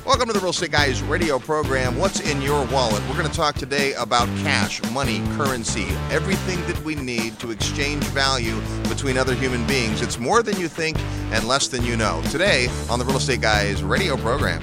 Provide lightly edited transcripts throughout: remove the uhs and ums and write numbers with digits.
Welcome to the Real Estate Guys radio program. What's in your wallet? We're going to talk today about cash, money, currency, everything that we need to exchange value between other human beings. It's more than you think and less than you know. Today on the Real Estate Guys radio program.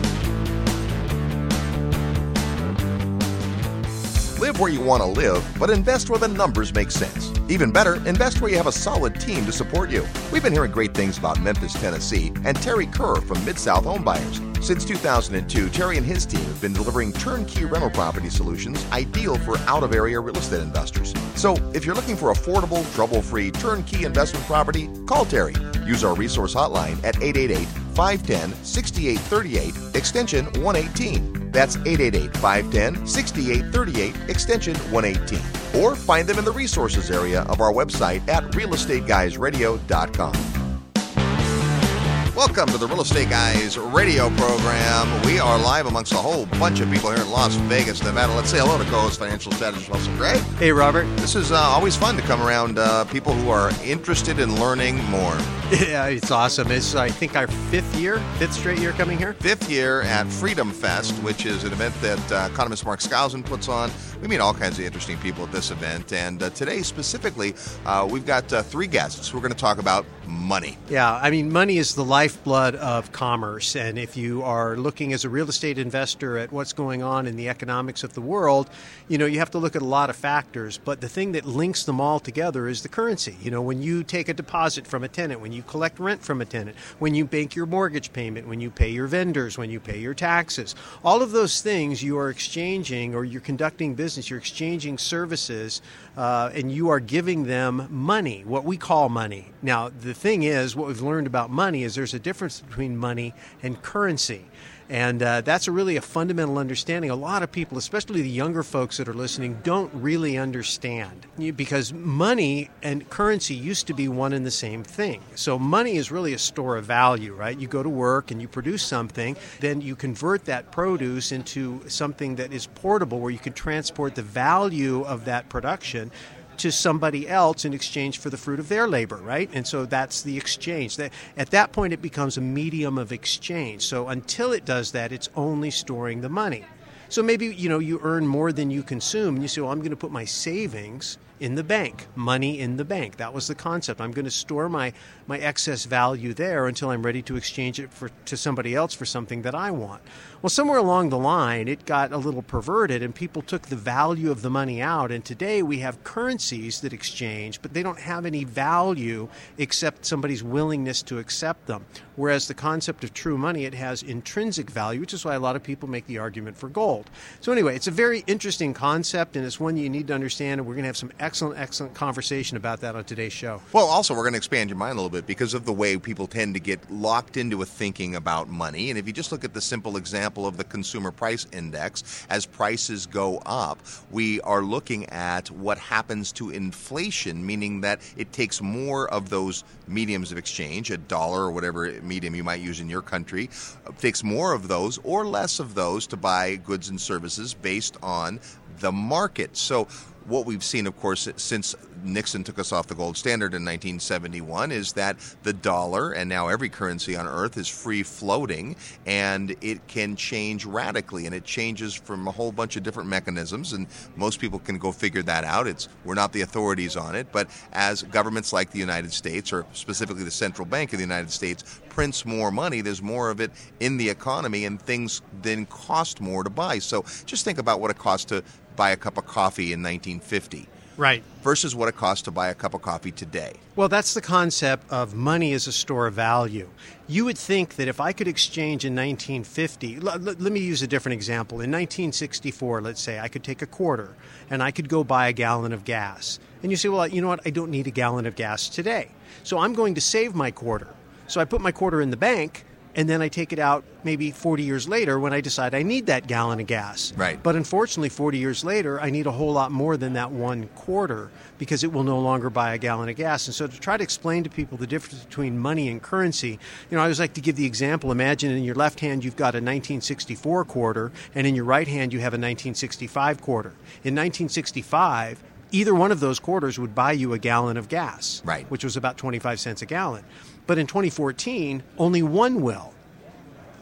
Live where you want to live, but invest where the numbers make sense. Even better, invest where you have a solid team to support you. We've been hearing great things about Memphis, Tennessee, and Terry Kerr from Mid-South Home Buyers. Since 2002, Terry and his team have been delivering turnkey rental property solutions ideal for out-of-area real estate investors. So if you're looking for affordable, trouble-free, turnkey investment property, call Terry. Use our resource hotline at 888-510-6838, extension 118. That's 888-510-6838, extension 118. Or find them in the resources area of our website at realestateguysradio.com. Welcome to the Real Estate Guys radio program. We are live amongst a whole bunch of people here in Las Vegas, Nevada. Let's say hello to co-host financial strategist Russell Gray. Hey, Robert. This is always fun to come around people who are interested in learning more. Yeah, it's awesome. It's, I think, our fifth straight year coming here. Fifth year at Freedom Fest, which is an event that economist Mark Skousen puts on. We meet all kinds of interesting people at this event. And today, specifically, we've got three guests. We're going to talk about money. Yeah, I mean, money is the lifeblood of commerce. And if you are looking as a real estate investor at what's going on in the economics of the world, you know, you have to look at a lot of factors. But the thing that links them all together is the currency. You know, when you take a deposit from a tenant, when you collect rent from a tenant, when you make your mortgage payment, when you pay your vendors, when you pay your taxes, all of those things you are exchanging, or you're conducting business, you're exchanging services, and you are giving them money, what we call money. Now, the thing is, what we've learned about money is there's a difference between money and currency. And that's really a fundamental understanding. A lot of people, especially the younger folks that are listening, don't really understand, because money and currency used to be one and the same thing. So money is really a store of value, right? You go to work and you produce something, then you convert that produce into something that is portable, where you can transport the value of that production to somebody else in exchange for the fruit of their labor, right? And so that's the exchange. At that point, it becomes a medium of exchange. So until it does that, it's only storing the money. So maybe, you know, you earn more than you consume, and you say, well, I'm going to put my savings in the bank, money in the bank. That was the concept. I'm going to store my excess value there until I'm ready to exchange it to somebody else for something that I want. Well, somewhere along the line, it got a little perverted, and people took the value of the money out. And today we have currencies that exchange, but they don't have any value except somebody's willingness to accept them. Whereas the concept of true money, it has intrinsic value, which is why a lot of people make the argument for gold. So anyway, it's a very interesting concept, and it's one you need to understand, and we're going to have some excellent conversation about that on today's show. Well, also, we're going to expand your mind a little bit because of the way people tend to get locked into a thinking about money. And if you just look at the simple example of the Consumer Price Index, as prices go up, we are looking at what happens to inflation, meaning that it takes more of those mediums of exchange, $1 or whatever medium you might use in your country, takes more of those or less of those to buy goods and services based on the market. So what we've seen, of course, since Nixon took us off the gold standard in 1971 is that the dollar, and now every currency on earth, is free floating, and it can change radically, and it changes from a whole bunch of different mechanisms, and most people can go figure that out. We're not the authorities on it, but as governments like the United States, or specifically the Central Bank of the United States, prints more money, there's more of it in the economy, and things then cost more to buy. So just think about what it costs to buy a cup of coffee in 1950. Right. Versus what it costs to buy a cup of coffee today. Well, that's the concept of money as a store of value. You would think that if I could exchange in 1950, let me use a different example. In 1964, let's say, I could take a quarter and I could go buy a gallon of gas. And you say, well, you know what? I don't need a gallon of gas today. So I'm going to save my quarter. So I put my quarter in the bank, and then I take it out maybe 40 years later when I decide I need that gallon of gas. Right. But unfortunately, 40 years later, I need a whole lot more than that one quarter because it will no longer buy a gallon of gas. And so to try to explain to people the difference between money and currency, you know, I always like to give the example. Imagine in your left hand you've got a 1964 quarter, and in your right hand you have a 1965 quarter. In 1965, either one of those quarters would buy you a gallon of gas, right, which was about 25 cents a gallon. But in 2014, only one will.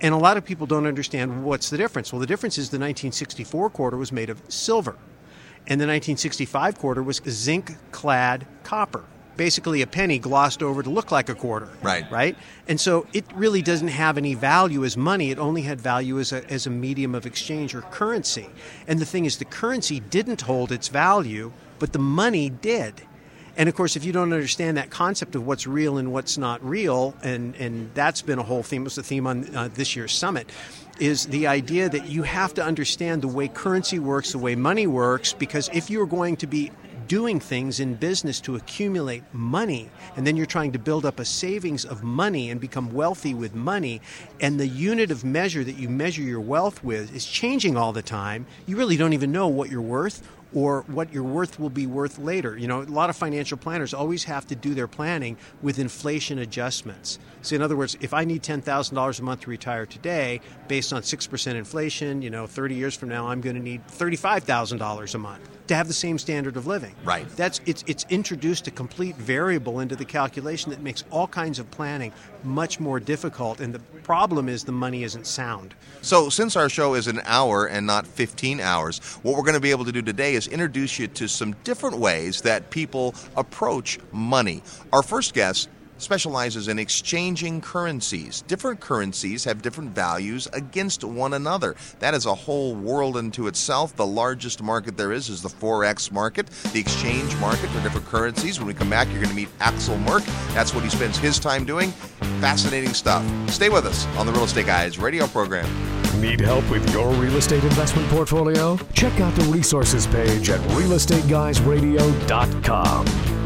And a lot of people don't understand what's the difference. Well, the difference is the 1964 quarter was made of silver, and the 1965 quarter was zinc-clad copper. Basically a penny glossed over to look like a quarter. Right? And so it really doesn't have any value as money. It only had value as a medium of exchange or currency. And the thing is, the currency didn't hold its value, but the money did. And, of course, if you don't understand that concept of what's real and what's not real, and that's been a whole theme, it was the theme on this year's summit, is the idea that you have to understand the way currency works, the way money works, because if you're going to be doing things in business to accumulate money, and then you're trying to build up a savings of money and become wealthy with money, and the unit of measure that you measure your wealth with is changing all the time, you really don't even know what you're worth or what your worth will be worth later. You know, a lot of financial planners always have to do their planning with inflation adjustments. So in other words, if I need $10,000 a month to retire today, based on 6% inflation, 30 years from now, I'm going to need $35,000 a month to have the same standard of living. Right. It's introduced a complete variable into the calculation that makes all kinds of planning much more difficult, and the problem is the money isn't sound. So since our show is an hour and not 15 hours, what we're going to be able to do today is introduce you to some different ways that people approach money. Our first guest specializes in exchanging currencies. Different currencies have different values against one another. That is a whole world unto itself. The largest market there is the Forex market, the exchange market for different currencies. When we come back, you're going to meet Axel Merk. That's what he spends his time doing. Fascinating stuff. Stay with us on the Real Estate Guys radio program. Need help with your real estate investment portfolio? Check out the resources page at realestateguysradio.com.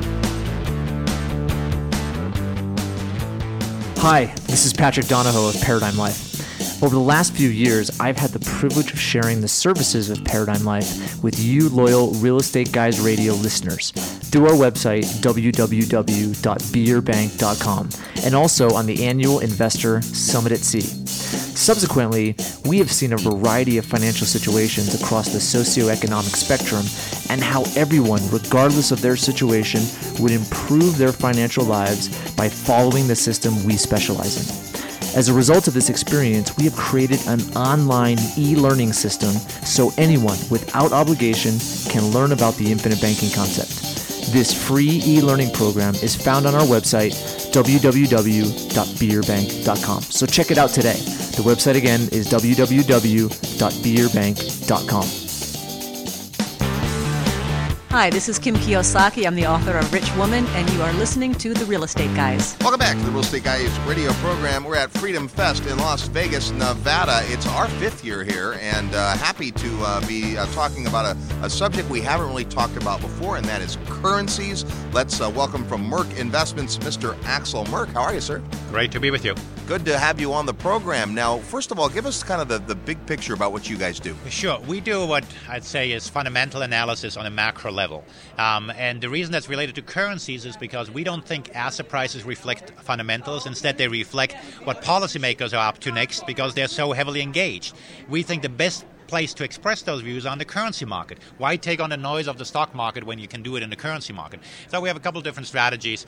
Hi, this is Patrick Donahoe of Paradigm Life. Over the last few years, I've had the privilege of sharing the services of Paradigm Life with you loyal Real Estate Guys Radio listeners through our website, www.beerbank.com, and also on the annual Investor Summit at Sea. Subsequently, we have seen a variety of financial situations across the socioeconomic spectrum and how everyone, regardless of their situation, would improve their financial lives by following the system we specialize in. As a result of this experience, we have created an online e-learning system so anyone without obligation can learn about the infinite banking concept. This free e-learning program is found on our website, www.beerbank.com. So check it out today. The website again is www.beerbank.com. Hi, this is Kim Kiyosaki. I'm the author of Rich Woman, and you are listening to The Real Estate Guys. Welcome back to the Real Estate Guys radio program. We're at Freedom Fest in Las Vegas, Nevada. It's our 5th year here, and happy to be talking about a subject we haven't really talked about before, and that is currencies. Let's welcome from Merk Investments, Mr. Axel Merk. How are you, sir? Great to be with you. Good to have you on the program. Now, first of all, give us kind of the big picture about what you guys do. Sure. We do what I'd say is fundamental analysis on a macro level. And the reason that's related to currencies is because we don't think asset prices reflect fundamentals. Instead, they reflect what policymakers are up to next because they're so heavily engaged. We think the best place to express those views on the currency market. Why take on the noise of the stock market when you can do it in the currency market? So we have a couple of different strategies,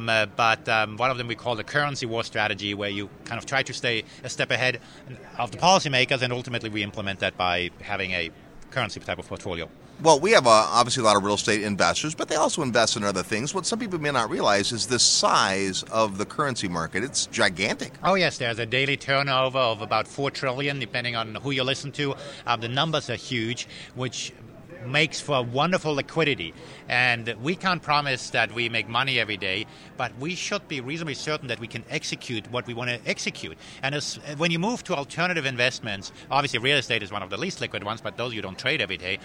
but one of them we call the currency war strategy, where you kind of try to stay a step ahead of the policymakers, and ultimately we implement that by having a currency type of portfolio. Well, we have obviously a lot of real estate investors, but they also invest in other things. What some people may not realize is the size of the currency market. It's gigantic. Oh, yes. There's a daily turnover of about $4 trillion, depending on who you listen to. The numbers are huge, which makes for wonderful liquidity. And we can't promise that we make money every day, but we should be reasonably certain that we can execute what we want to execute. And when you move to alternative investments, obviously real estate is one of the least liquid ones, but those you don't trade every day.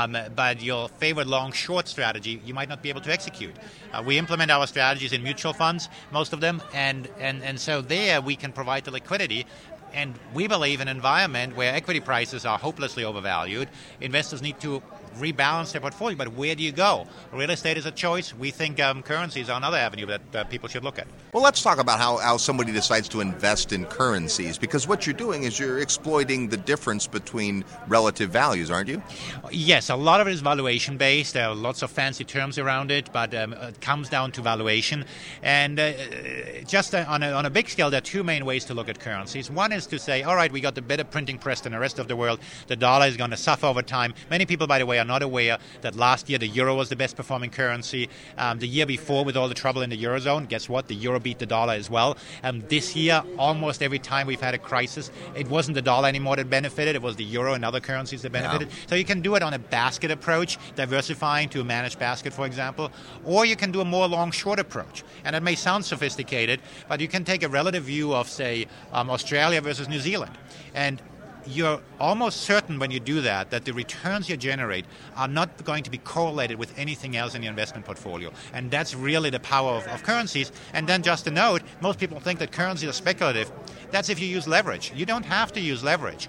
But your favorite long-short strategy, you might not be able to execute. We implement our strategies in mutual funds, most of them, and so there we can provide the liquidity. And we believe in an environment where equity prices are hopelessly overvalued. Investors need to rebalance their portfolio, but where do you go? Real estate is a choice. We think currencies are another avenue that people should look at. Well, let's talk about how somebody decides to invest in currencies, because what you're doing is you're exploiting the difference between relative values, aren't you? Yes, a lot of it is valuation-based. There are lots of fancy terms around it, but it comes down to valuation. And just on a big scale, there are two main ways to look at currencies. One is is to say, all right, we got the better printing press than the rest of the world. The dollar is going to suffer over time. Many people, by the way, are not aware that last year the euro was the best performing currency. The year before, with all the trouble in the Eurozone, guess what? The euro beat the dollar as well. This year, almost every time we've had a crisis, it wasn't the dollar anymore that benefited. It was the euro and other currencies that benefited. Yeah. So you can do it on a basket approach, diversifying to a managed basket, for example, or you can do a more long-short approach. And it may sound sophisticated, but you can take a relative view of, say, Australia versus New Zealand. And you're almost certain when you do that the returns you generate are not going to be correlated with anything else in your investment portfolio. And that's really the power of currencies. And then just a note, most people think that currencies are speculative. That's if you use leverage. You don't have to use leverage.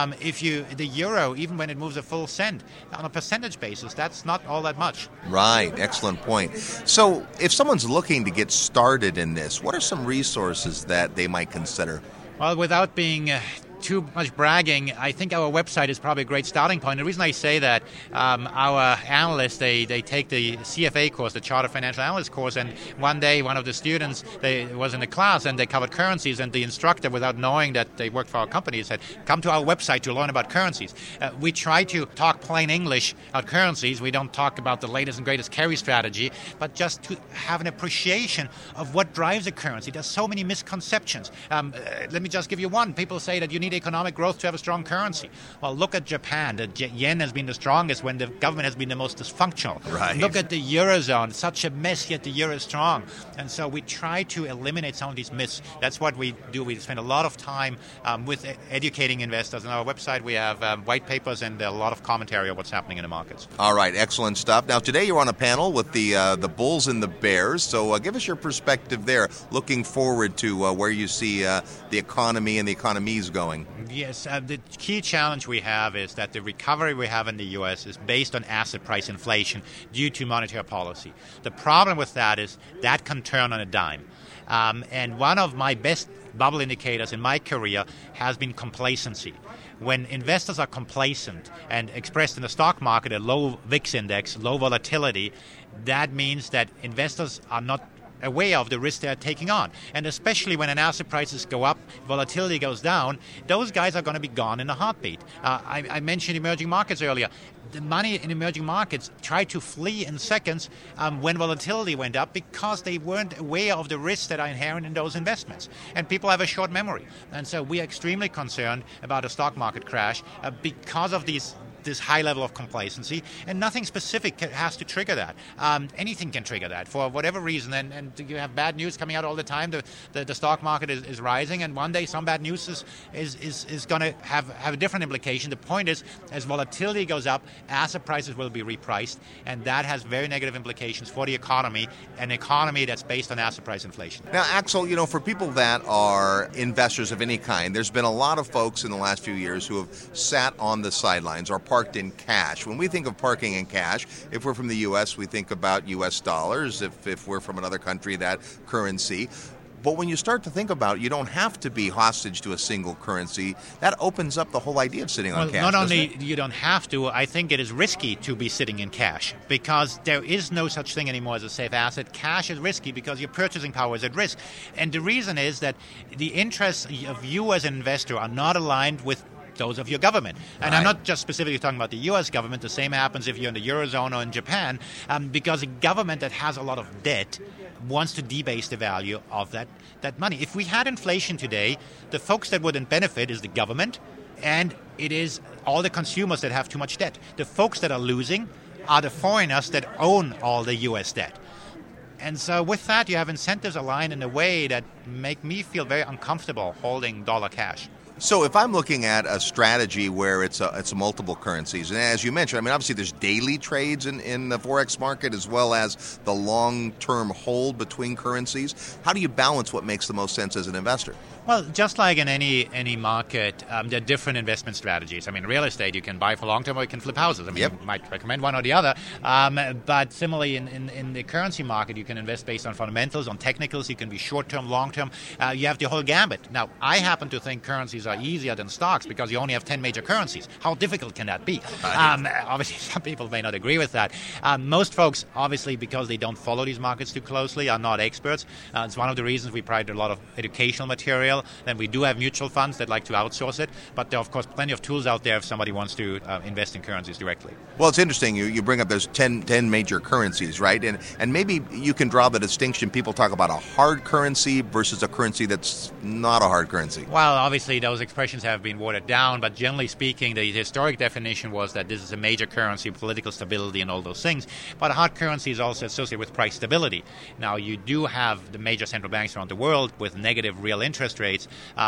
The euro, even when it moves a full cent, on a percentage basis, that's not all that much. Right. Excellent point. So if someone's looking to get started in this, what are some resources that they might consider? Well, without being too much bragging, I think our website is probably a great starting point. The reason I say that, our analysts, they take the CFA course, the Chartered Financial Analyst course, and one day one of the students was in a class and they covered currencies, and the instructor, without knowing that they worked for our company, said, come to our website to learn about currencies. We try to talk plain English about currencies. We don't talk about the latest and greatest carry strategy, but just to have an appreciation of what drives a currency. There's so many misconceptions. Let me just give you one. People say that you need economic growth to have a strong currency. Well, look at Japan. The yen has been the strongest when the government has been the most dysfunctional. Right. Look at the Eurozone. Such a mess, yet the euro is strong. And so we try to eliminate some of these myths. That's what we do. We spend a lot of time with educating investors. On our website, we have white papers and a lot of commentary on what's happening in the markets. All right. Excellent stuff. Now, today you're on a panel with the Bulls and the Bears. So give us your perspective there, looking forward to where you see the economy and the economies going. Yes, the key challenge we have is that the recovery we have in the U.S. is based on asset price inflation due to monetary policy. The problem with that is that can turn on a dime. And one of my best bubble indicators in my career has been complacency. When investors are complacent and expressed in the stock market a low VIX index, low volatility, that means that investors are not aware of the risk they're taking on. And especially when asset prices go up, volatility goes down, those guys are going to be gone in a heartbeat. I mentioned emerging markets earlier. The money in emerging markets tried to flee in seconds when volatility went up because they weren't aware of the risks that are inherent in those investments. And people have a short memory. And so we are extremely concerned about a stock market crash because of this high level of complacency, and nothing specific has to trigger that. Anything can trigger that for whatever reason, and you have bad news coming out all the time. The stock market is rising, and one day some bad news is going to have a different implication. The point is, as volatility goes up, asset prices will be repriced, and that has very negative implications for the economy, an economy that's based on asset price inflation. Now, Axel, for people that are investors of any kind, there's been a lot of folks in the last few years who have sat on the sidelines or parked in cash. When we think of parking in cash, if we're from the U.S., we think about U.S. dollars. If we're from another country, that currency. But when you start to think about it, you don't have to be hostage to a single currency. That opens up the whole idea of sitting on cash. Not only you don't have to, I think it is risky to be sitting in cash because there is no such thing anymore as a safe asset. Cash is risky because your purchasing power is at risk. And the reason is that the interests of you as an investor are not aligned with those of your government. And right. I'm not just specifically talking about the U.S. government. The same happens if you're in the Eurozone or in Japan, because a government that has a lot of debt wants to debase the value of that money. If we had inflation today, the folks that wouldn't benefit is the government, and it is all the consumers that have too much debt. The folks that are losing are the foreigners that own all the U.S. debt. And so with that, you have incentives aligned in a way that make me feel very uncomfortable holding dollar cash. So if I'm looking at a strategy where it's a multiple currencies, and as you mentioned, obviously there's daily trades in the Forex market as well as the long-term hold between currencies. How do you balance what makes the most sense as an investor? Well, just like in any market, there are different investment strategies. Real estate, you can buy for long-term or you can flip houses. Yep. You might recommend one or the other. But similarly, in the currency market, you can invest based on fundamentals, on technicals. You can be short-term, long-term. You have the whole gambit. Now, I happen to think currencies are easier than stocks because you only have 10 major currencies. How difficult can that be? Obviously, some people may not agree with that. Most folks, obviously, because they don't follow these markets too closely, are not experts. It's one of the reasons we provide a lot of educational material. scale. Then we do have mutual funds that like to outsource it, but there are, of course, plenty of tools out there if somebody wants to invest in currencies directly. Well, it's interesting. You bring up those 10 major currencies, right? And maybe you can draw the distinction. People talk about a hard currency versus a currency that's not a hard currency. Well, obviously, those expressions have been watered down, but generally speaking, the historic definition was that this is a major currency, political stability, and all those things. But a hard currency is also associated with price stability. Now, you do have the major central banks around the world with negative real interest rates,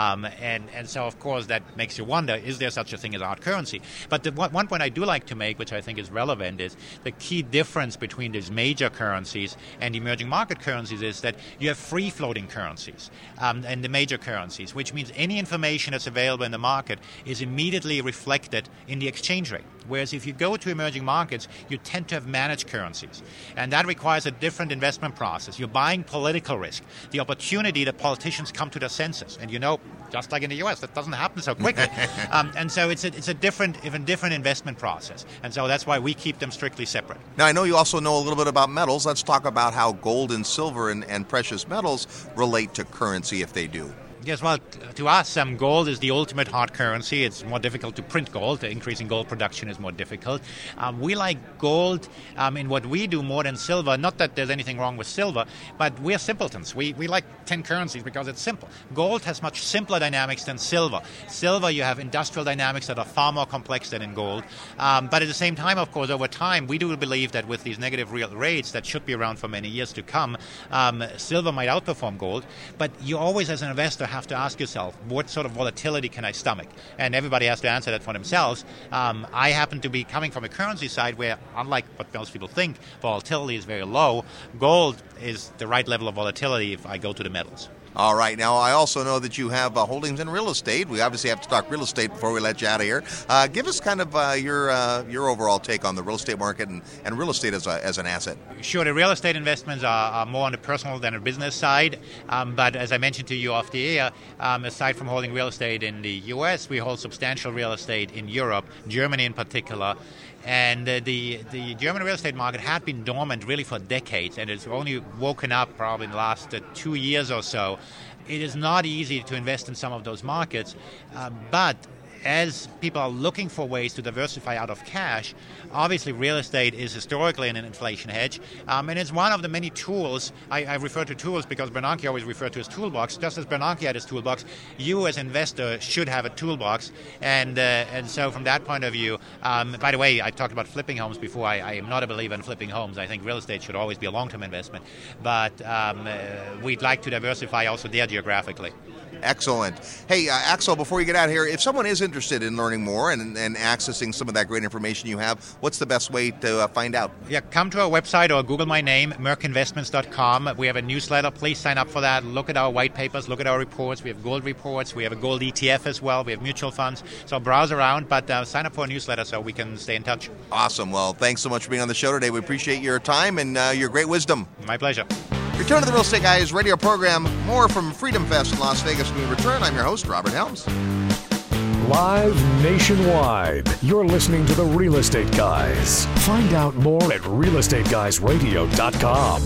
and so, of course, that makes you wonder, is there such a thing as a hard currency? But the one point I do like to make, which I think is relevant, is the key difference between these major currencies and emerging market currencies is that you have free-floating currencies and the major currencies, which means any information that's available in the market is immediately reflected in the exchange rate. Whereas if you go to emerging markets, you tend to have managed currencies. And that requires a different investment process. You're buying political risk, the opportunity that politicians come to their senses. And just like in the U.S., that doesn't happen so quickly. And so it's a different investment process. And so that's why we keep them strictly separate. Now, I know you also know a little bit about metals. Let's talk about how gold and silver and precious metals relate to currency, if they do. Yes, well, to us, gold is the ultimate hard currency. It's more difficult to print gold. Increasing gold production is more difficult. We like gold in what we do more than silver. Not that there's anything wrong with silver, but we're simpletons. We like 10 currencies because it's simple. Gold has much simpler dynamics than silver. Silver, you have industrial dynamics that are far more complex than in gold. But at the same time, of course, over time, we do believe that with these negative real rates that should be around for many years to come, silver might outperform gold. But you always, as an investor, have to ask yourself, what sort of volatility can I stomach? And everybody has to answer that for themselves. I happen to be coming from a currency side where, unlike what most people think, volatility is very low. Gold is the right level of volatility if I go to the metals. All right. Now, I also know that you have holdings in real estate. We obviously have to talk real estate before we let you out of here. Give us kind of your overall take on the real estate market and real estate as an asset. Sure. The real estate investments are more on the personal than the business side. But as I mentioned to you off the air, aside from holding real estate in the U.S., we hold substantial real estate in Europe, Germany in particular. And the German real estate market had been dormant really for decades, and it's only woken up probably in the last 2 years or so. It is not easy to invest in some of those markets, but as people are looking for ways to diversify out of cash, obviously real estate is historically an inflation hedge, and it's one of the many tools. I refer to tools because Bernanke always referred to his toolbox. Just as Bernanke had his toolbox, you as an investor should have a toolbox, and so from that point of view, by the way, I talked about flipping homes before. I am not a believer in flipping homes. I think real estate should always be a long-term investment, but we'd like to diversify also there geographically. Excellent. Hey, Axel, before you get out of here, if someone is interested in learning more and accessing some of that great information you have, what's the best way to find out? Yeah, come to our website or Google my name, mercinvestments.com. We have a newsletter. Please sign up for that. Look at our white papers. Look at our reports. We have gold reports. We have a gold ETF as well. We have mutual funds. So browse around, but sign up for a newsletter so we can stay in touch. Awesome. Well, thanks so much for being on the show today. We appreciate your time and your great wisdom. My pleasure. Return to the Real Estate Guys radio program. More from Freedom Fest in Las Vegas when we return. I'm your host, Robert Helms. Live nationwide. You're listening to the Real Estate Guys. Find out more at realestateguysradio.com.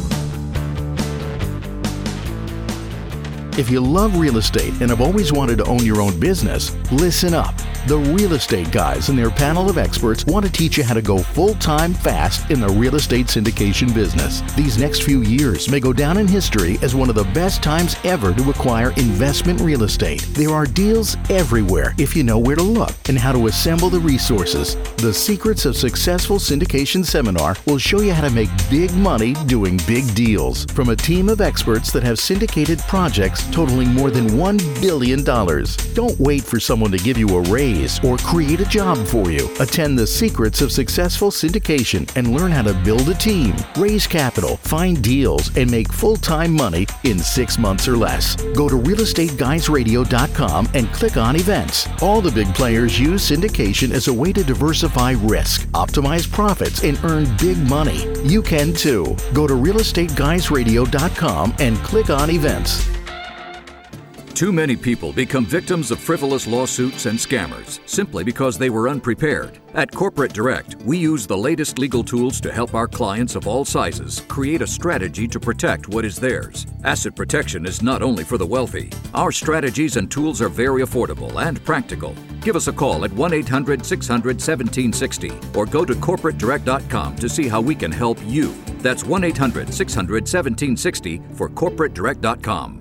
If you love real estate and have always wanted to own your own business, listen up. The Real Estate Guys and their panel of experts want to teach you how to go full-time fast in the real estate syndication business. These next few years may go down in history as one of the best times ever to acquire investment real estate. There are deals everywhere if you know where to look and how to assemble the resources. The Secrets of Successful Syndication seminar will show you how to make big money doing big deals from a team of experts that have syndicated projects totaling more than $1 billion. Don't wait for someone to give you a raise or create a job for you. Attend the Secrets of Successful Syndication and learn how to build a team, raise capital, find deals, and make full-time money in 6 months or less. Go to realestateguysradio.com and click on events. All the big players use syndication as a way to diversify risk, optimize profits, and earn big money. You can too. Go to realestateguysradio.com and click on events. Too many people become victims of frivolous lawsuits and scammers simply because they were unprepared. At Corporate Direct, we use the latest legal tools to help our clients of all sizes create a strategy to protect what is theirs. Asset protection is not only for the wealthy. Our strategies and tools are very affordable and practical. Give us a call at 1-800-600-1760 or go to corporatedirect.com to see how we can help you. That's 1-800-600-1760 for corporatedirect.com.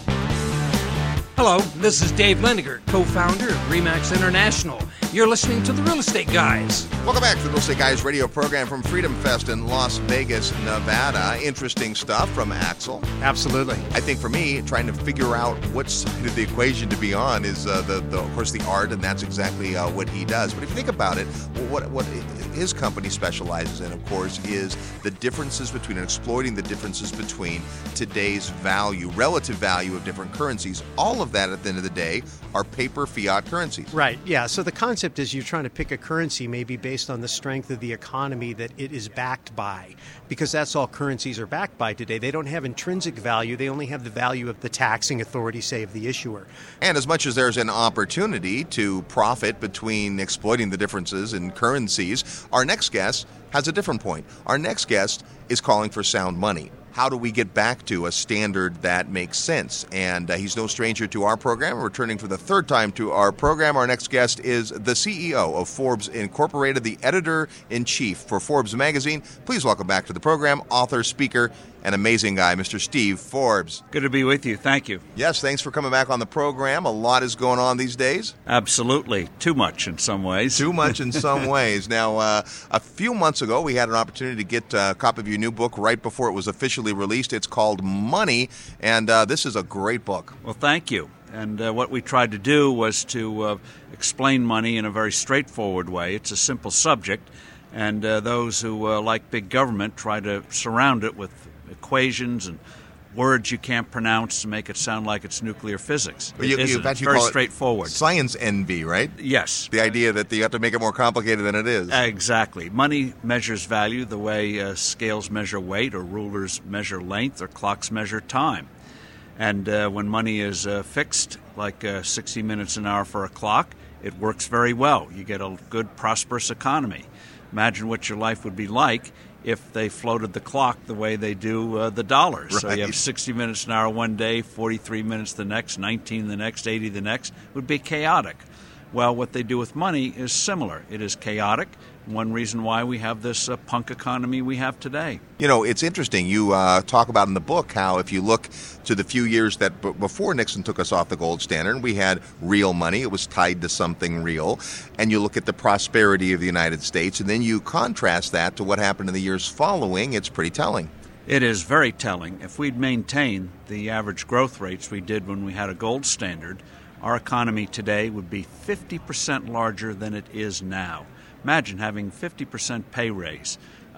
Hello, this is Dave Lendiger, co-founder of RE/MAX International. You're listening to The Real Estate Guys. Welcome back to the Real Estate Guys radio program from Freedom Fest in Las Vegas, Nevada. Interesting stuff from Axel. Absolutely. I think for me, trying to figure out what side of the equation to be on is, of course, the art, and that's exactly what he does. But if you think about it, what his company specializes in, of course, is the differences between and exploiting the differences between today's value, relative value of different currencies. All of that, at the end of the day, are paper fiat currencies. Right, yeah. So the concept is you're trying to pick a currency maybe based on the strength of the economy that it is backed by, because that's all currencies are backed by today. They don't have intrinsic value. They only have the value of the taxing authority, say, of the issuer. And as much as there's an opportunity to profit between exploiting the differences in currencies, our next guest has a different point. Our next guest is calling for sound money. How do we get back to a standard that makes sense? And he's no stranger to our program. Returning for the third time to our program, our next guest is the CEO of Forbes Incorporated, the editor-in-chief for Forbes magazine. Please welcome back to the program, author, speaker, and amazing guy, Mr. Steve Forbes. Good to be with you. Thank you. Yes, thanks for coming back on the program. A lot is going on these days. Absolutely. Too much in some ways. Too much in some ways. Now, a few months ago, we had an opportunity to get a copy of your new book right before it was officially released. It's called Money, and this is a great book. Well, thank you. And what we tried to do was to explain money in a very straightforward way. It's a simple subject, and those who like big government try to surround it with equations and words you can't pronounce to make it sound like it's nuclear physics. It's very straightforward. Science envy, right? Yes. The idea that you have to make it more complicated than it is. Exactly. Money measures value the way scales measure weight, or rulers measure length, or clocks measure time. And when money is fixed, like 60 minutes an hour for a clock, it works very well. You get a good, prosperous economy. Imagine what your life would be like if they floated the clock the way they do the dollars. Right. So you have 60 minutes an hour one day, 43 minutes the next, 19 the next, 80 the next. It would be chaotic. Well, what they do with money is similar. It is chaotic. One reason why we have this punk economy we have today. You know, it's interesting. You talk about in the book how if you look to the few years that before Nixon took us off the gold standard, we had real money. It was tied to something real. And you look at the prosperity of the United States, and then you contrast that to what happened in the years following. It's pretty telling. It is very telling. If we'd maintained the average growth rates we did when we had a gold standard, our economy today would be 50% larger than it is now. Imagine having 50% pay raise,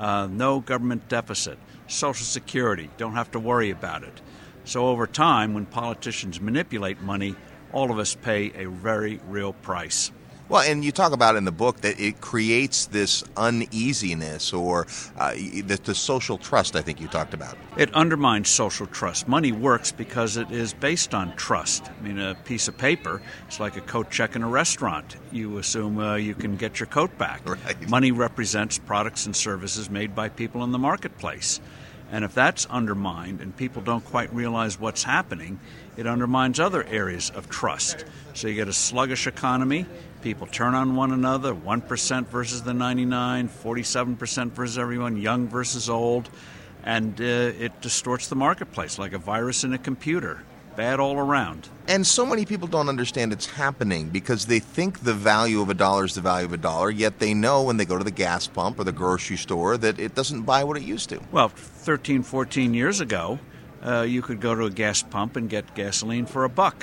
no government deficit, Social Security, don't have to worry about it. So over time, when politicians manipulate money, all of us pay a very real price. Well, and you talk about in the book that it creates this uneasiness or the social trust, I think you talked about. It undermines social trust. Money works because it is based on trust. I mean, a piece of paper, it's like a coat check in a restaurant. You assume you can get your coat back. Right. Money represents products and services made by people in the marketplace. And if that's undermined and people don't quite realize what's happening, it undermines other areas of trust. So you get a sluggish economy, people turn on one another, 1% versus the 99, 47% versus everyone, young versus old, and it distorts the marketplace like a virus in a computer. Bad all around. And so many people don't understand it's happening because they think the value of a dollar is the value of a dollar, yet they know when they go to the gas pump or the grocery store that it doesn't buy what it used to. Well, 13, 14 years ago, you could go to a gas pump and get gasoline for $1.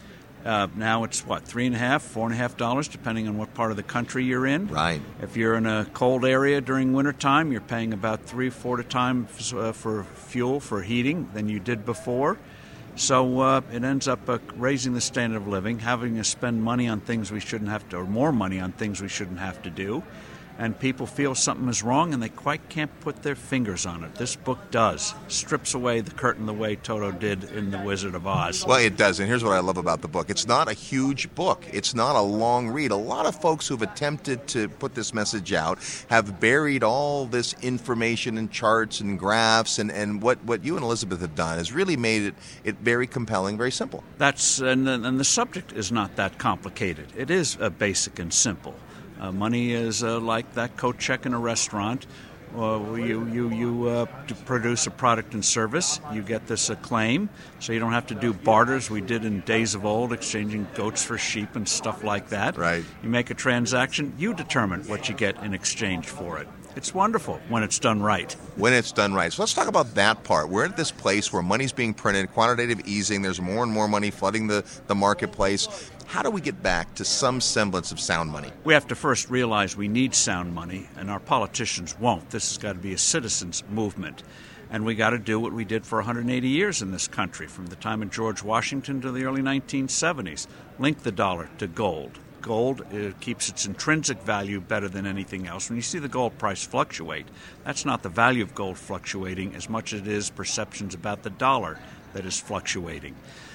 Now it's, $3.50, $4.50, depending on what part of the country you're in. Right. If you're in a cold area during wintertime, you're paying about 3-4 times for fuel for heating than you did before. So it ends up raising the standard of living, having to spend money on things we shouldn't have to, or more money on things we shouldn't have to do. and people feel something is wrong and they quite can't put their fingers on it. This book does. Strips away the curtain the way Toto did in The Wizard of Oz. Well, it does, and here's what I love about the book. It's not a huge book. It's not a long read. A lot of folks who've attempted to put this message out have buried all this information and charts and graphs, and what you and Elizabeth have done has really made it very compelling, very simple. And the subject is not that complicated. It is basic and simple. Money is like that coat check in a restaurant. You produce a product and service. You get this acclaim, so you don't have to do barters. We did in days of old, exchanging goats for sheep and stuff like that. Right. You make a transaction. You determine what you get in exchange for it. It's wonderful when it's done right. When it's done right. So let's talk about that part. We're at this place where money's being printed, quantitative easing. There's more and more money flooding the marketplace. How do we get back to some semblance of sound money? We have to first realize we need sound money, and our politicians won't. This has got to be a citizens' movement. And we got to do what we did for 180 years in this country, from the time of George Washington to the early 1970s. Link the dollar to gold. Gold keeps its intrinsic value better than anything else. When you see the gold price fluctuate, that's not the value of gold fluctuating as much as it is perceptions about the dollar that is fluctuating.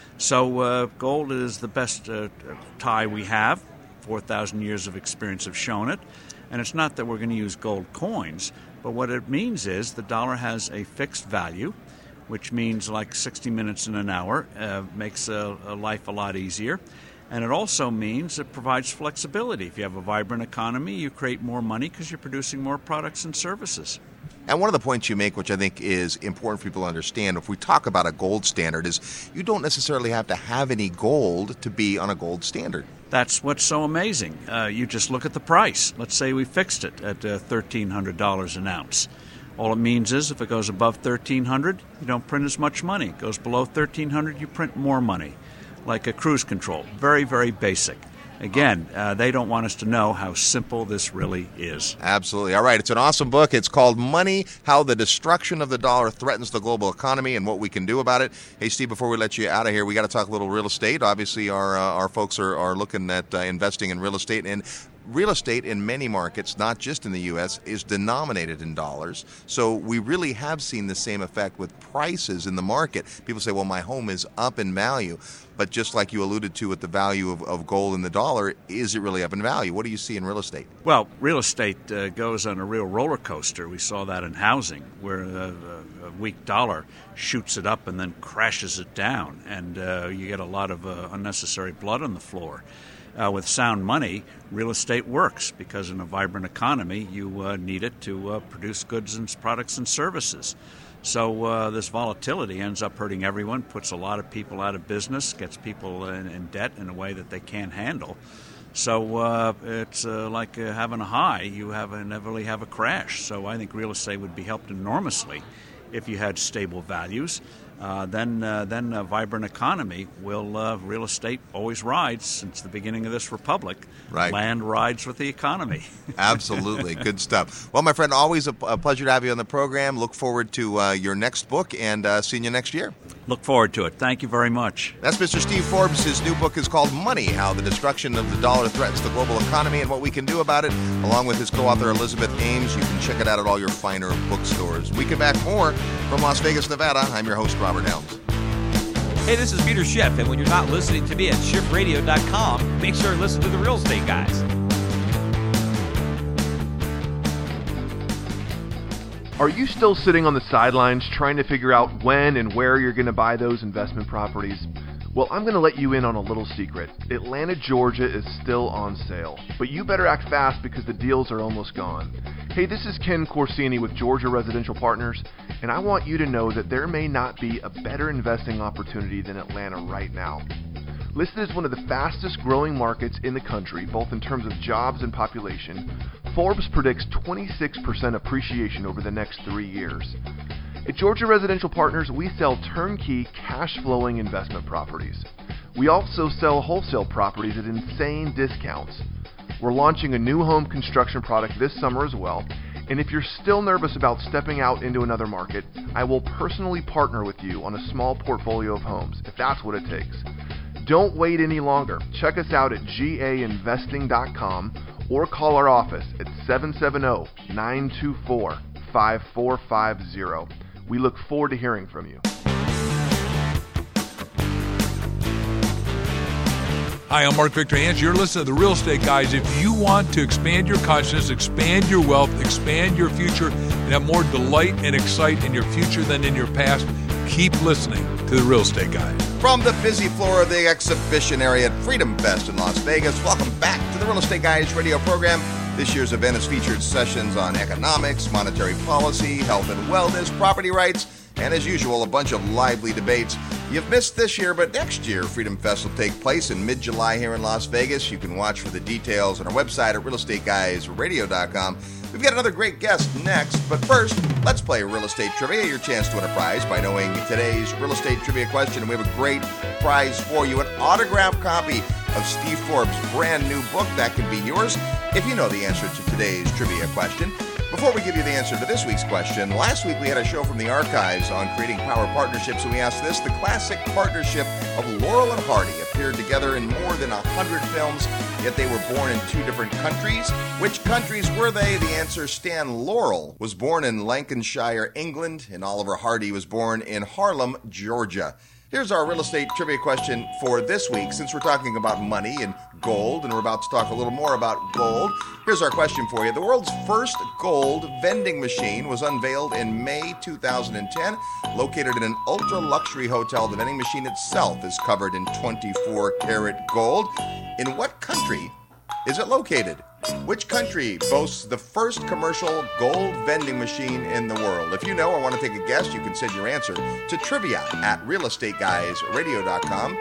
So gold is the best tie we have. 4,000 years of experience have shown it. And it's not that we're going to use gold coins, but what it means is the dollar has a fixed value, which means like 60 minutes in an hour, makes life a lot easier. And it also means it provides flexibility. If you have a vibrant economy, you create more money because you're producing more products and services. And one of the points you make, which I think is important for people to understand, if we talk about a gold standard, is you don't necessarily have to have any gold to be on a gold standard. That's what's so amazing. You just look at the price. Let's say we fixed it at $1,300 an ounce. All it means is if it goes above $1,300, you don't print as much money. It goes below $1,300, you print more money, like a cruise control. Very, very basic. Again, they don't want us to know how simple this really is. Absolutely. All right, it's an awesome book. It's called Money, How the Destruction of the Dollar Threatens the Global Economy and What We Can Do About It. Hey, Steve, before we let you out of here, we got to talk a little real estate. Obviously, our folks are looking at investing in real estate, and real estate in many markets, not just in the U.S., is denominated in dollars. So we really have seen the same effect with prices in the market. People say, well, my home is up in value. But just like you alluded to with the value of gold and the dollar, is it really up in value? What do you see in real estate? Well, real estate goes on a real roller coaster. We saw that in housing, where a weak dollar shoots it up and then crashes it down. And you get a lot of unnecessary blood on the floor. With sound money, real estate works because in a vibrant economy, you need it to produce goods and products and services. So this volatility ends up hurting everyone, puts a lot of people out of business, gets people in debt in a way that they can't handle. So it's like having a high. You inevitably have a crash. So I think real estate would be helped enormously if you had stable values. Then a vibrant economy will real estate always rides since the beginning of this republic. Right. Land rides with the economy. Absolutely. Good stuff. Well, my friend, always a pleasure to have you on the program. Look forward to your next book and seeing you next year. Look forward to it. Thank you very much. That's Mr. Steve Forbes. His new book is called Money, How the Destruction of the Dollar Threatens the Global Economy and What We Can Do About It, along with his co-author Elizabeth Ames. You can check it out at all your finer bookstores. We come back more from Las Vegas, Nevada. I'm your host, Robert Helms. Hey, this is Peter Schiff, and when you're not listening to me at schiffradio.com, make sure to listen to the Real Estate Guys. Are you still sitting on the sidelines trying to figure out when and where you're going to buy those investment properties? Well, I'm going to let you in on a little secret. Atlanta, Georgia is still on sale, but you better act fast because the deals are almost gone. Hey, this is Ken Corsini with Georgia Residential Partners, and I want you to know that there may not be a better investing opportunity than Atlanta right now. Listed as one of the fastest growing markets in the country, both in terms of jobs and population, Forbes predicts 26% appreciation over the next 3 years. At Georgia Residential Partners, we sell turnkey, cash-flowing investment properties. We also sell wholesale properties at insane discounts. We're launching a new home construction product this summer as well, and if you're still nervous about stepping out into another market, I will personally partner with you on a small portfolio of homes, if that's what it takes. Don't wait any longer. Check us out at gainvesting.com or call our office at 770-924-5450. We look forward to hearing from you. Hi, I'm Mark Victor Hans. You're listening to The Real Estate Guys. If you want to expand your consciousness, expand your wealth, expand your future, and have more delight and excite in your future than in your past, keep listening to The Real Estate Guys. From the busy floor of the exhibition area at Freedom Fest in Las Vegas, welcome back to the Real Estate Guys radio program. This year's event has featured sessions on economics, monetary policy, health and wellness, property rights, and as usual, a bunch of lively debates. You've missed this year, but next year, Freedom Fest will take place in mid-July here in Las Vegas. You can watch for the details on our website at realestateguysradio.com. We've got another great guest next, but first, let's play Real Estate Trivia, your chance to win a prize by knowing today's Real Estate Trivia question. And we have a great prize for you, an autographed copy of Steve Forbes' brand new book. That can be yours if you know the answer to today's trivia question. Before we give you the answer to this week's question, last week we had a show from the archives on creating power partnerships, and we asked this: the classic partnership of Laurel and Hardy appeared together in more than 100 films, yet they were born in two different countries. Which countries were they? The answer: Stan Laurel was born in Lancashire, England, and Oliver Hardy was born in Harlem, Georgia. Here's our real estate trivia question for this week. Since we're talking about money and gold, and we're about to talk a little more about gold, here's our question for you. The world's first gold vending machine was unveiled in May 2010. Located in an ultra-luxury hotel, the vending machine itself is covered in 24-karat gold. In what country is it located? Which country boasts the first commercial gold vending machine in the world? If you know or want to take a guess, you can send your answer to trivia@realestateguysradio.com.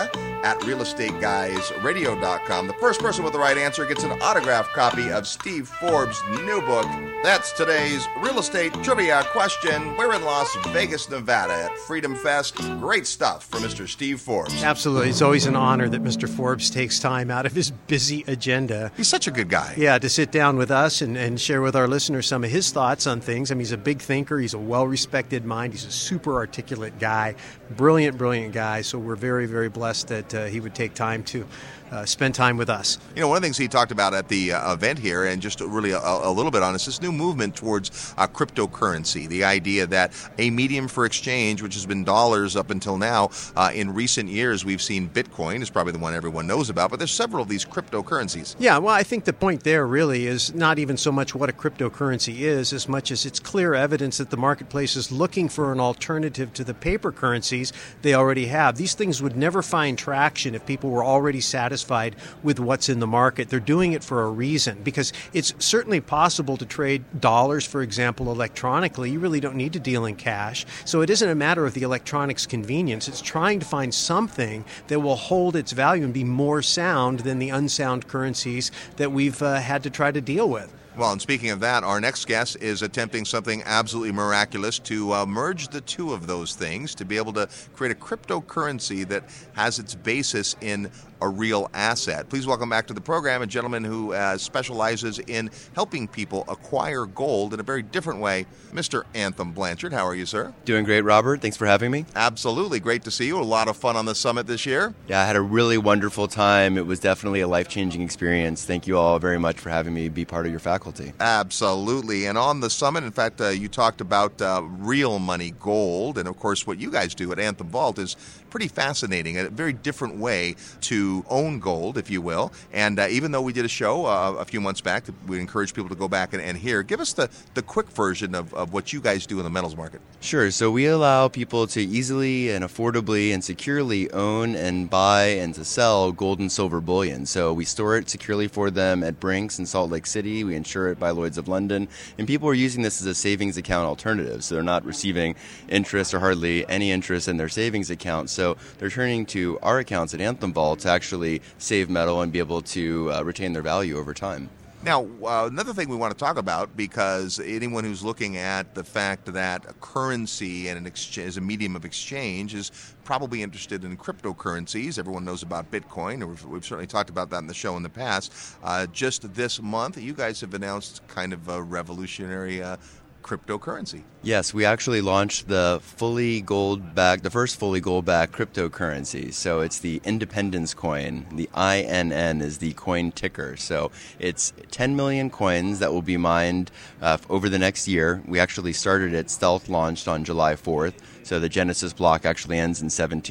Trivia@realestateguysradio.com. The first person with the right answer gets an autographed copy of Steve Forbes' new book. That's today's real estate trivia question. We're in Las Vegas, Nevada at Freedom Fest. Great stuff from Mr. Steve Forbes. Absolutely. It's always an honor that Mr. Forbes takes time out of his busy agenda. He's such a good guy. Yeah, to sit down with us and share with our listeners some of his thoughts on things. I mean, he's a big thinker. He's a well-respected mind. He's a super articulate guy. Brilliant guy. So we're very, very blessed that he would take time to spend time with us. You know, one of the things he talked about at the event here, and just really a little bit on, is this new movement towards cryptocurrency. The idea that a medium for exchange, which has been dollars up until now, in recent years we've seen Bitcoin is probably the one everyone knows about, but there's several of these cryptocurrencies. Yeah, well, I think the point there really is not even so much what a cryptocurrency is, as much as it's clear evidence that the marketplace is looking for an alternative to the paper currencies they already have. These things would never find traction if people were already satisfied with what's in the market. They're doing it for a reason, because it's certainly possible to trade dollars, for example, electronically. You really don't need to deal in cash. So it isn't a matter of the electronics convenience. It's trying to find something that will hold its value and be more sound than the unsound currencies that we've had to try to deal with. Well, and speaking of that, our next guest is attempting something absolutely miraculous to merge the two of those things, to be able to create a cryptocurrency that has its basis in a real asset. Please welcome back to the program a gentleman who specializes in helping people acquire gold in a very different way, Mr. Anthem Blanchard. How are you, sir? Doing great, Robert. Thanks for having me. Absolutely. Great to see you. A lot of fun on the summit this year. Yeah, I had a really wonderful time. It was definitely a life-changing experience. Thank you all very much for having me be part of your faculty. Absolutely. And on the summit, in fact, you talked about real money gold. And, of course, what you guys do at Anthem Vault is pretty fascinating, a very different way to own gold, if you will. And even though we did a show a few months back, we encourage people to go back and hear. Give us the quick version of what you guys do in the metals market. Sure. So we allow people to easily and affordably and securely own and buy and to sell gold and silver bullion. So we store it securely for them at Brinks in Salt Lake City. We insure it by Lloyd's of London. And people are using this as a savings account alternative. So they're not receiving interest or hardly any interest in their savings account. So they're turning to our accounts at Anthem Vault to actually save metal and be able to retain their value over time. Now, another thing we want to talk about, because anyone who's looking at the fact that a currency and an exchange is a medium of exchange is probably interested in cryptocurrencies. Everyone knows about Bitcoin, or we've certainly talked about that in the show in the past. Just this month, you guys have announced kind of a revolutionary cryptocurrency. Yes, we actually launched the first fully gold-backed cryptocurrency. So it's the Independence coin. The INN is the coin ticker. So it's 10 million coins that will be mined over the next year. We actually started it, stealth launched on July 4th. So the Genesis block actually ends in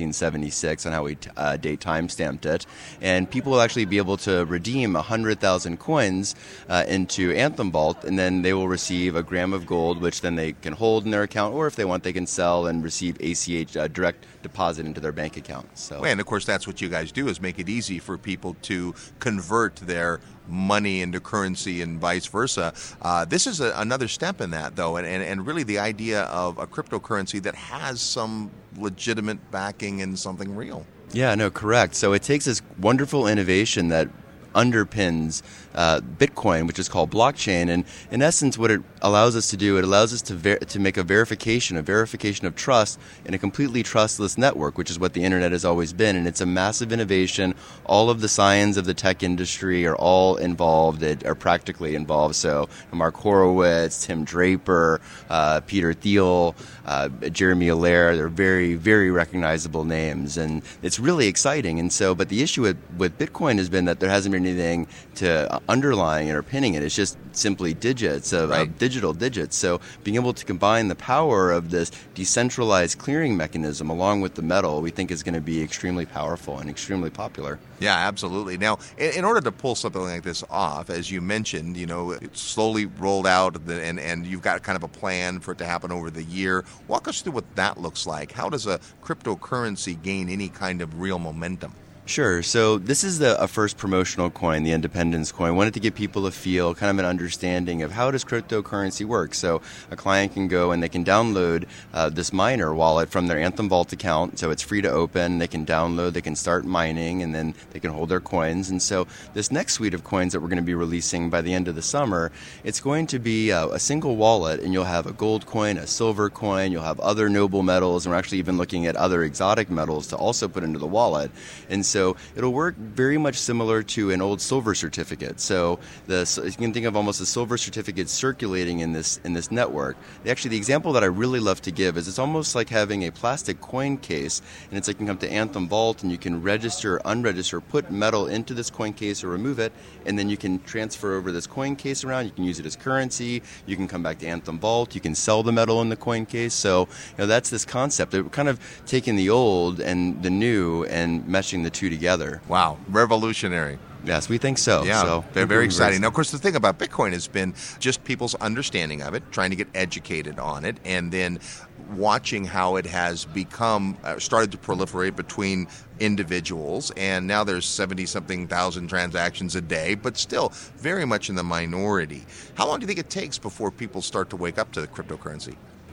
1776 on how we date time-stamped it. And people will actually be able to redeem 100,000 coins into Anthem Vault, and then they will receive a gram of gold, which then they can hold in their account, or if they want, they can sell and receive ACH direct deposit into their bank account. So, and of course, that's what you guys do, is make it easy for people to convert their money into currency and vice versa. This is another step in that, though, and really the idea of a cryptocurrency that has some legitimate backing and something real. Yeah, no, correct. So it takes this wonderful innovation that underpins Bitcoin, which is called blockchain, and in essence what it allows us to do, it allows us to make a verification of trust in a completely trustless network, which is what the internet has always been, and it's a massive innovation. All of the scions of the tech industry are all involved, are practically involved. So Mark Horowitz, Tim Draper, Peter Thiel, Jeremy Allaire, they're very, very recognizable names, and it's really exciting. And so, but the issue with Bitcoin has been that there hasn't been anything to underlying it or pinning it. It's just simply digits of digital digits. So being able to combine the power of this decentralized clearing mechanism along with the metal, we think is going to be extremely powerful and extremely popular. Yeah, absolutely. Now, in order to pull something like this off, as you mentioned, it's slowly rolled out, and you've got kind of a plan for it to happen over the year. Walk us through what that looks like. How does a cryptocurrency gain any kind of real momentum? Sure. So this is a first promotional coin, the Independence coin. I wanted to give people a feel, kind of an understanding of how does cryptocurrency work. So a client can go and they can download this miner wallet from their Anthem Vault account. So it's free to open. They can download, they can start mining, and then they can hold their coins. And so this next suite of coins that we're going to be releasing by the end of the summer, it's going to be a single wallet, and you'll have a gold coin, a silver coin, you'll have other noble metals, and we're actually even looking at other exotic metals to also put into the wallet. And so it'll work very much similar to an old silver certificate. So you can think of almost a silver certificate circulating in this network. Actually, the example that I really love to give is it's almost like having a plastic coin case, and it's like you can come to Anthem Vault and you can register, unregister, put metal into this coin case or remove it, and then you can transfer over this coin case around. You can use it as currency. You can come back to Anthem Vault. You can sell the metal in the coin case. So that's this concept. We're kind of taking the old and the new and meshing the two together. Wow, revolutionary. Yes, we think so. Yeah, so they're very exciting. Now, of course, the thing about Bitcoin has been just people's understanding of it, trying to get educated on it, and then watching how it has become, started to proliferate between individuals, and now there's 70-something thousand transactions a day, but still very much in the minority. How long do you think it takes before people start to wake up to the cryptocurrency?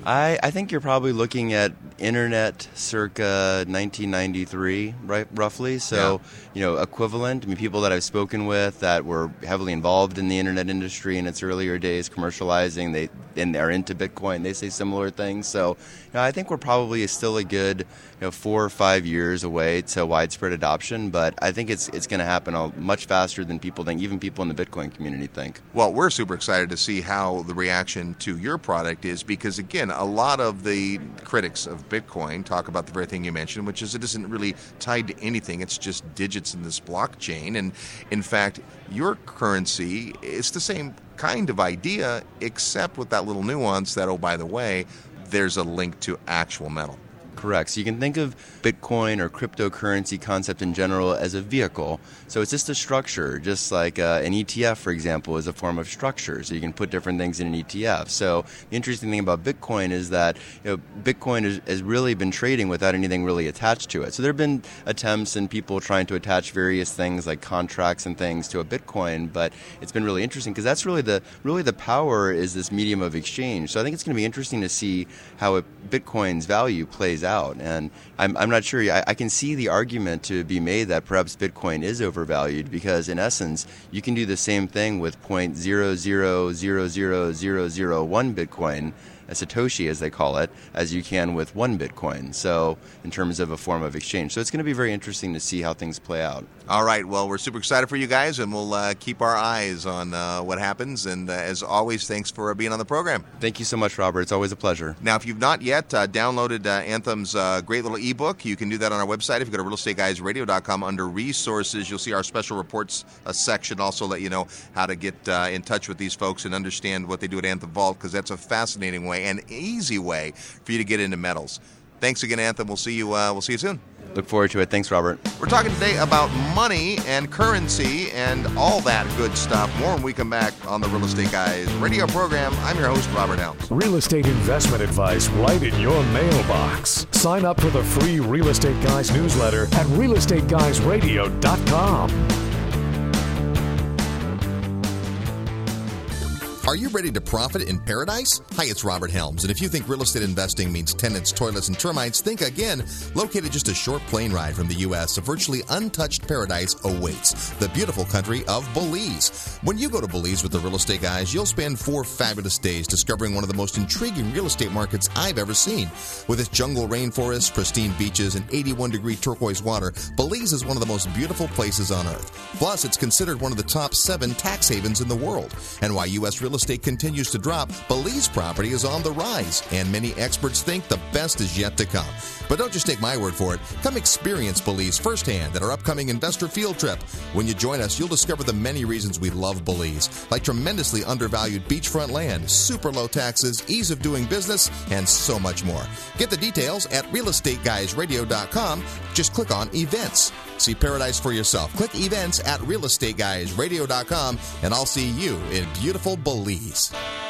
I think you're probably looking at internet circa 1993, right, roughly. So, equivalent. I mean, people that I've spoken with that were heavily involved in the internet industry in its earlier days, commercializing, they're into Bitcoin. They say similar things. So, I think we're probably still a good 4 or 5 years away to widespread adoption. But I think it's going to happen much faster than people think, even people in the Bitcoin community think. Well, we're super excited to see how the reaction to your product is, because again, a lot of the critics of Bitcoin talk about the very thing you mentioned, which is it isn't really tied to anything. It's just digits in this blockchain. And in fact, your currency is the same kind of idea, except with that little nuance that, oh, by the way, there's a link to actual metal. Correct. So you can think of Bitcoin or cryptocurrency concept in general as a vehicle. So it's just a structure, just like an ETF, for example, is a form of structure. So you can put different things in an ETF. So the interesting thing about Bitcoin is that Bitcoin has really been trading without anything really attached to it. So there have been attempts and people trying to attach various things like contracts and things to a Bitcoin, but it's been really interesting because that's really the power is this medium of exchange. So I think it's going to be interesting to see how Bitcoin's value plays out. And I'm not sure. I can see the argument to be made that perhaps Bitcoin is overvalued because, in essence, you can do the same thing with 0.000001 Bitcoin a Satoshi, as they call it, as you can with one Bitcoin. So in terms of a form of exchange. So it's going to be very interesting to see how things play out. All right. Well, we're super excited for you guys, and we'll keep our eyes on what happens. And as always, thanks for being on the program. Thank you so much, Robert. It's always a pleasure. Now, if you've not yet downloaded Anthem's great little ebook, you can do that on our website. If you go to realestateguysradio.com under resources, you'll see our special reports section. Also let you know how to get in touch with these folks and understand what they do at Anthem Vault, because that's a fascinating way and easy way for you to get into metals. Thanks again, Anthem. We'll see you soon. Look forward to it. Thanks, Robert. We're talking today about money and currency and all that good stuff. More when we come back on the Real Estate Guys radio program. I'm your host, Robert Helms. Real estate investment advice right in your mailbox. Sign up for the free Real Estate Guys newsletter at realestateguysradio.com. Are you ready to profit in paradise? Hi, it's Robert Helms, and if you think real estate investing means tenants, toilets, and termites, think again. Located just a short plane ride from the U.S., a virtually untouched paradise awaits, the beautiful country of Belize. When you go to Belize with the Real Estate Guys, you'll spend 4 fabulous days discovering one of the most intriguing real estate markets I've ever seen. With its jungle rainforests, pristine beaches, and 81-degree turquoise water, Belize is one of the most beautiful places on earth. Plus, it's considered one of the top 7 tax havens in the world. And while U.S. real estate continues to drop, Belize property is on the rise, and many experts think the best is yet to come. But don't just take my word for it. Come experience Belize firsthand at our upcoming investor field trip. When you join us, you'll discover the many reasons we love Belize, like tremendously undervalued beachfront land, super low taxes, ease of doing business, and so much more. Get the details at realestateguysradio.com. Just click on events. See paradise for yourself. Click events at realestateguysradio.com, and I'll see you in beautiful Belize.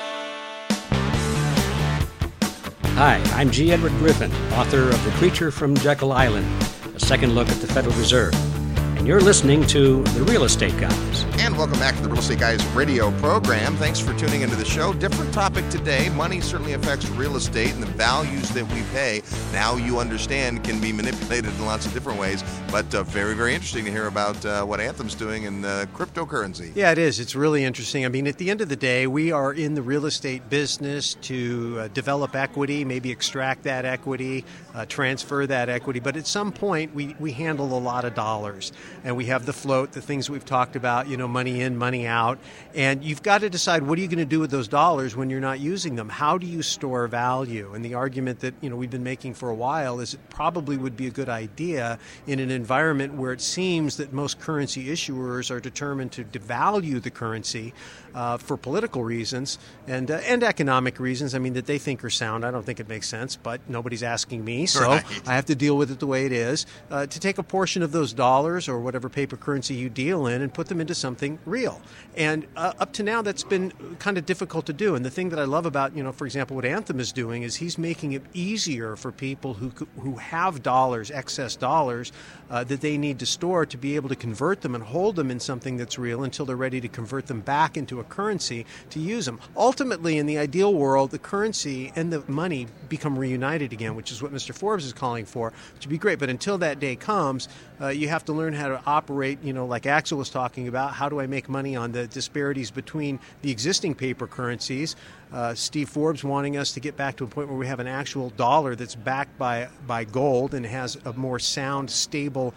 Hi, I'm G. Edward Griffin, author of The Creature from Jekyll Island, a second look at the Federal Reserve. And you're listening to The Real Estate Guys. And welcome back to the Real Estate Guys radio program. Thanks for tuning into the show. Different topic today. Money certainly affects real estate, and the values that we pay, now you understand, can be manipulated in lots of different ways. But very, very interesting to hear about what Anthem's doing in cryptocurrency. Yeah, it is. It's really interesting. I mean, at the end of the day, we are in the real estate business to develop equity, maybe extract that equity, transfer that equity. But at some point, we handle a lot of dollars. And we have the float, the things we've talked about, money in, money out. And you've got to decide, what are you going to do with those dollars when you're not using them? How do you store value? And the argument that, we've been making for a while is it probably would be a good idea in an environment where it seems that most currency issuers are determined to devalue the currency for political reasons and economic reasons, that they think are sound. I don't think it makes sense, but nobody's asking me, so right. I have to deal with it the way it is, to take a portion of those dollars or whatever paper currency you deal in and put them into something real. And up to now, that's been kind of difficult to do. And the thing that I love about, for example, what Anthem is doing is he's making it easier for people who have dollars, excess dollars, that they need to store to be able to convert them and hold them in something that's real until they're ready to convert them back into a currency to use them. Ultimately, in the ideal world, the currency and the money become reunited again, which is what Mr. Forbes is calling for, which would be great. But until that day comes, you have to learn how to operate, like Axel was talking about. How do I make money on the disparities between the existing paper currencies? Steve Forbes wanting us to get back to a point where we have an actual dollar that's backed by gold and has a more sound, stable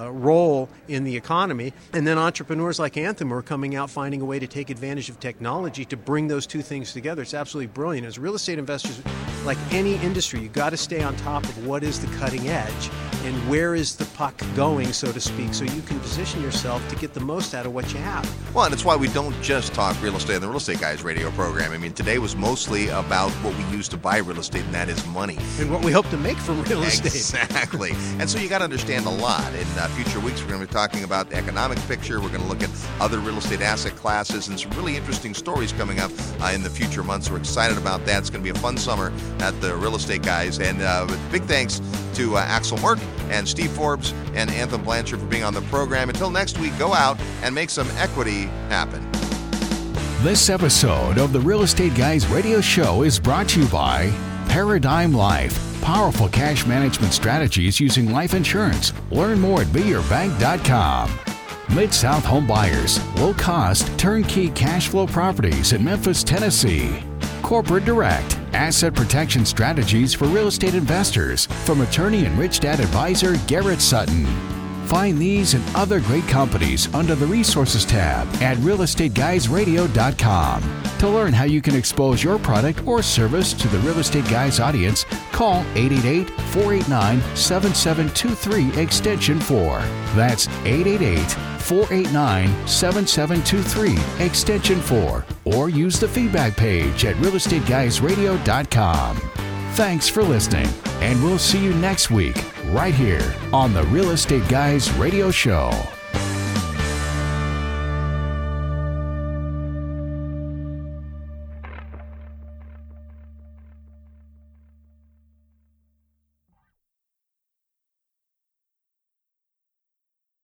role in the economy. And then entrepreneurs like Anthem are coming out finding a way to take advantage of technology to bring those two things together. It's absolutely brilliant. As real estate investors, like any industry, you've got to stay on top of what is the cutting edge and where is the puck going, so to speak, so you can position yourself to get the most out of what you have. Well, and it's why we don't just talk real estate on the Real Estate Guys radio program. Today was mostly about what we use to buy real estate, and that is money. And what we hope to make from real estate. Exactly. And so you got to understand a lot. In future weeks, we're going to be talking about the economic picture. We're going to look at other real estate asset classes and some really interesting stories coming up in the future months. We're excited about that. It's going to be a fun summer at the Real Estate Guys. And big thanks to Axel Merck and Steve Forbes and Anthem Blanchard for being on the program. Until next week, go out and make some equity happen. This episode of the Real Estate Guys radio show is brought to you by Paradigm Life. Powerful cash management strategies using life insurance. Learn more at beyourbank.com. Mid-South Home Buyers. Low cost, turnkey cash flow properties in Memphis, Tennessee. Corporate Direct, asset protection strategies for real estate investors, from attorney and rich dad advisor Garrett Sutton. Find these and other great companies under the Resources tab at realestateguysradio.com. To learn how you can expose your product or service to the Real Estate Guys audience, call 888-489-7723 extension 4. That's 888-489-7723 extension 4. Or use the feedback page at realestateguysradio.com. Thanks for listening, and we'll see you next week right here on the Real Estate Guys Radio Show.